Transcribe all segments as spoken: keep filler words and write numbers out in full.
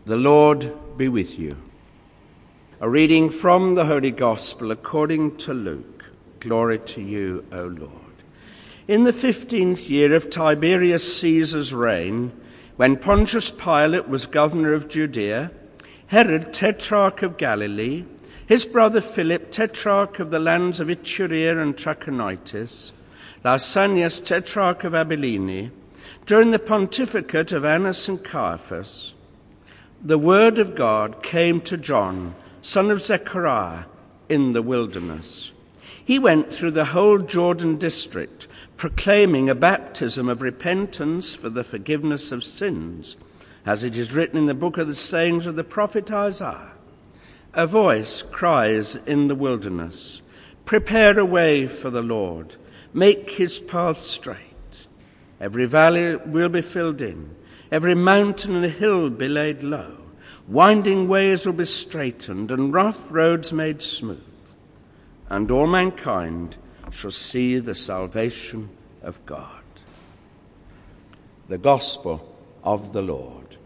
The Lord be with you. A reading from the Holy Gospel according to Luke. Glory to you, O Lord. In the fifteenth year of Tiberius Caesar's reign, when Pontius Pilate was governor of Judea, Herod, tetrarch of Galilee, his brother Philip, tetrarch of the lands of Iturea and Trachonitis, Lysanias, tetrarch of Abilene, during the pontificate of Annas and Caiaphas, the word of God came to John, son of Zechariah, in the wilderness. He went through the whole Jordan district, proclaiming a baptism of repentance for the forgiveness of sins, as it is written in the book of the sayings of the prophet Isaiah. A voice cries in the wilderness, "Prepare a way for the Lord, make his path straight. Every valley will be filled in, every mountain and hill be laid low. Winding ways will be straightened and rough roads made smooth. And all mankind shall see the salvation of God." The Gospel of the Lord.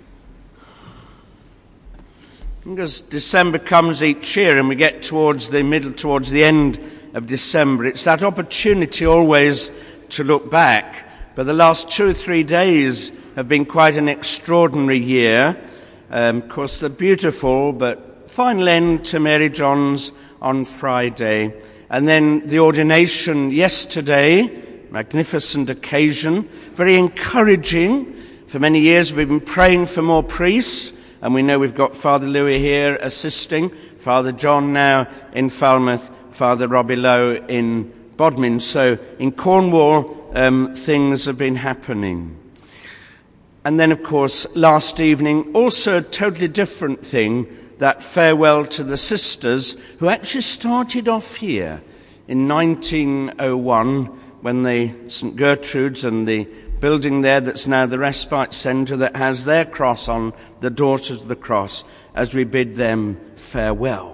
As December comes each year and we get towards the middle, towards the end of December, it's that opportunity always to look back. But the last two or three days have been quite an extraordinary year. Um, of course, the beautiful but final end to Mary John's on Friday. And then the ordination yesterday, magnificent occasion, very encouraging. For many years we've been praying for more priests, and we know we've got Father Louis here assisting, Father John now in Falmouth, Father Robbie Lowe in Bodmin. So in Cornwall, um, things have been happening. And then, of course, last evening, also a totally different thing, that farewell to the sisters who actually started off here in nineteen oh one when the Saint Gertrude's and the building there that's now the Respite Centre that has their cross on, the Daughters of the Cross, as we bid them farewell.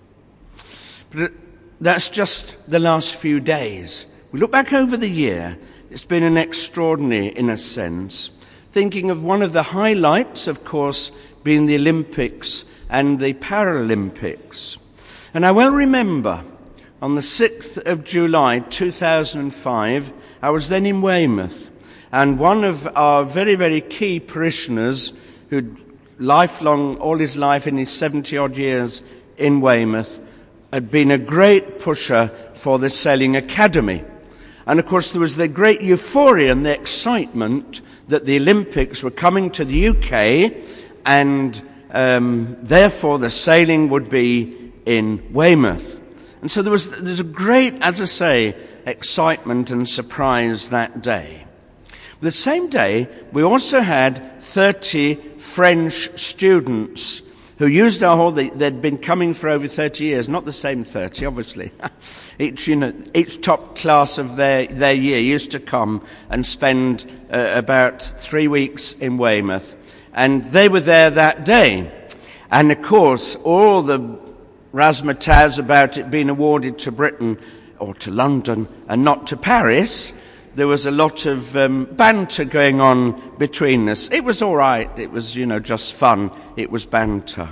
But that's just the last few days. We look back over the year, it's been an extraordinary, in a sense, thinking of one of the highlights, of course, being the Olympics and the Paralympics. And I well remember on the sixth of July two thousand five, I was then in Weymouth, and one of our very, very key parishioners, who'd lifelong, all his life in his seventy-odd years in Weymouth, had been a great pusher for the Sailing Academy. And of course there was the great euphoria and the excitement that the Olympics were coming to the U K, and um, therefore the sailing would be in Weymouth. And so there was there's a great, as I say, excitement and surprise that day. The same day, we also had thirty French students who used our hall. They, they'd been coming for over thirty years, not the same thirty, obviously. each, you know, each top class of their, their year used to come and spend uh, about three weeks in Weymouth. And they were there that day. And of course, all the razzmatazz about it being awarded to Britain or to London and not to Paris, there was a lot of um, banter going on between us. It was all right. It was, you know, just fun. It was banter.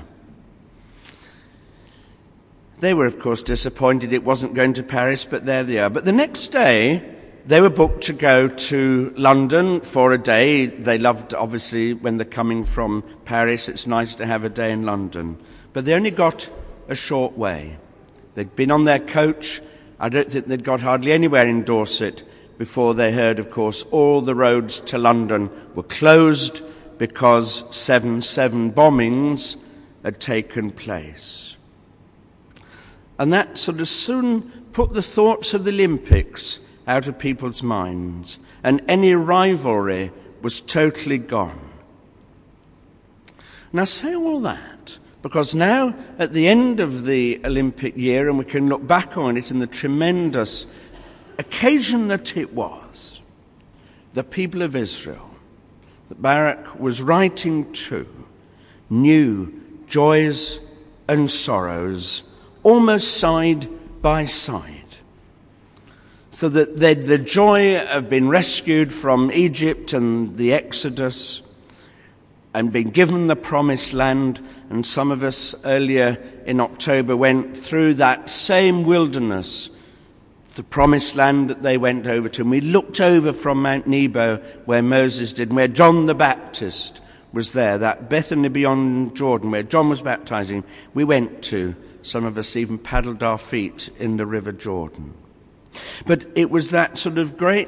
They were, of course, disappointed it wasn't going to Paris, but there they are. But the next day, they were booked to go to London for a day. They loved, obviously, when they're coming from Paris, it's nice to have a day in London. But they only got a short way. They'd been on their coach. I don't think they'd got hardly anywhere in Dorset before they heard, of course, all the roads to London were closed because seven seven bombings had taken place. And that sort of soon put the thoughts of the Olympics out of people's minds, and any rivalry was totally gone. And I say all that because now, at the end of the Olympic year, and we can look back on it in the tremendous occasion that it was, the people of Israel that Barak was writing to knew joys and sorrows almost side by side. So that they'd the joy of being rescued from Egypt and the Exodus, and been given the promised land, and some of us earlier in October went through that same wilderness, the promised land that they went over to. And we looked over from Mount Nebo where Moses did, and where John the Baptist was there, that Bethany beyond Jordan where John was baptizing. We went to, some of us even paddled our feet in the River Jordan. But it was that sort of great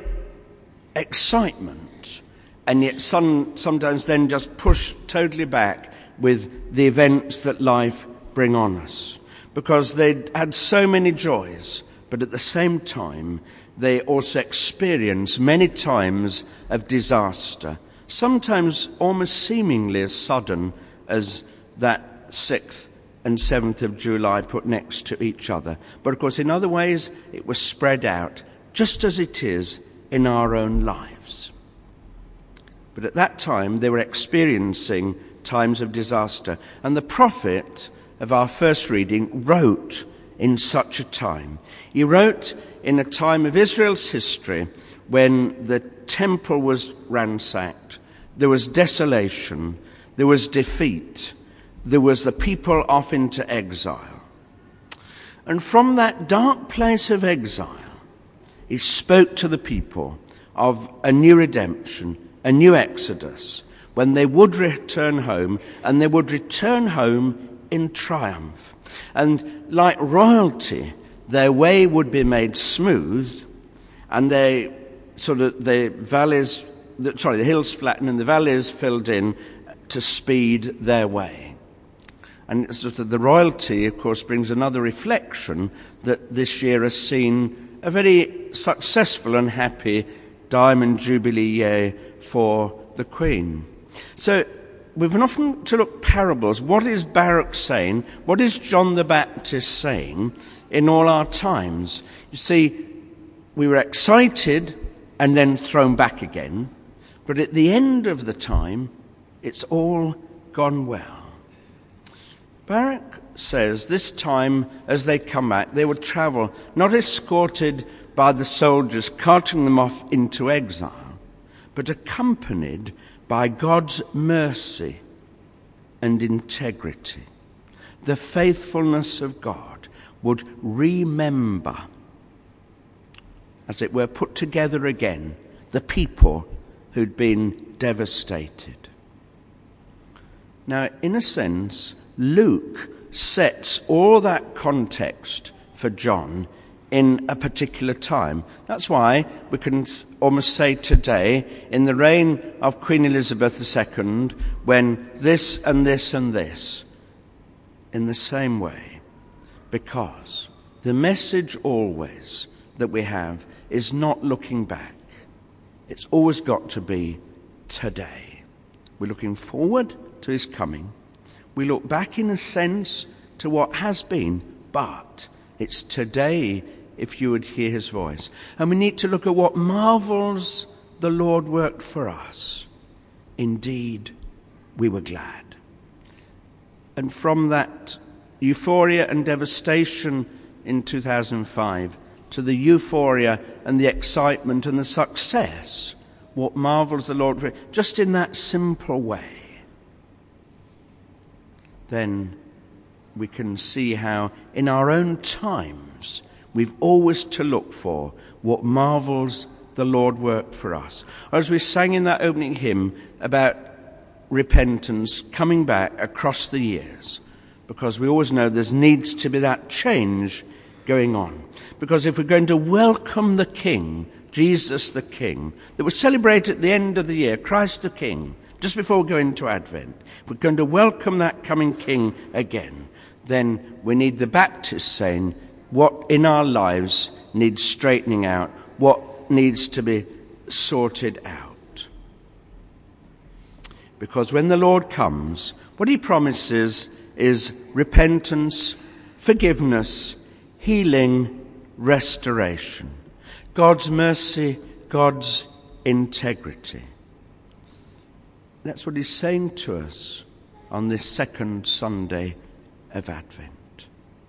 excitement, and yet some, sometimes then just pushed totally back with the events that life bring on us. Because they'd had so many joys, but at the same time they also experienced many times of disaster, sometimes almost seemingly as sudden as that sixth and seventh of July put next to each other. But of course in other ways it was spread out, just as it is in our own lives. But at that time they were experiencing times of disaster, and the prophet of our first reading wrote in such a time. He wrote in a time of Israel's history when the temple was ransacked, there was desolation, there was defeat, there was the people off into exile. And from that dark place of exile, he spoke to the people of a new redemption, a new exodus, when they would return home, and they would return home in triumph. And like royalty, their way would be made smooth, and they sort of the valleys, the, sorry, the hills flattened and the valleys filled in to speed their way. And sort of the royalty, of course, brings another reflection that this year has seen a very successful and happy Diamond Jubilee year for the Queen. So we've often to look parables. What is Baruch saying? What is John the Baptist saying in all our times? You see, we were excited and then thrown back again, but at the end of the time, it's all gone well. Baruch says this time as they come back, they would travel not escorted by the soldiers carting them off into exile, but accompanied by God's mercy and integrity. The faithfulness of God would remember, as it were, put together again, the people who'd been devastated. Now, in a sense, Luke sets all that context for John in a particular time. That's why we can almost say today, in the reign of Queen Elizabeth the Second, when this and this and this, in the same way, because the message always that we have is not looking back. It's always got to be today. We're looking forward to his coming. We look back in a sense to what has been, but it's today if you would hear his voice. And we need to look at what marvels the Lord worked for us. Indeed, we were glad. And from that euphoria and devastation in two thousand five to the euphoria and the excitement and the success, what marvels the Lord for, just in that simple way, then we can see how in our own times we've always to look for what marvels the Lord worked for us. Or as we sang in that opening hymn about repentance coming back across the years, because we always know there needs to be that change going on. Because if we're going to welcome the King, Jesus the King, that we celebrate at the end of the year, Christ the King, just before we go into Advent, if we're going to welcome that coming King again, then we need the Baptist saying what in our lives needs straightening out, what needs to be sorted out. Because when the Lord comes, what he promises is repentance, forgiveness, healing, restoration. God's mercy, God's integrity. That's what he's saying to us on this second Sunday of Advent.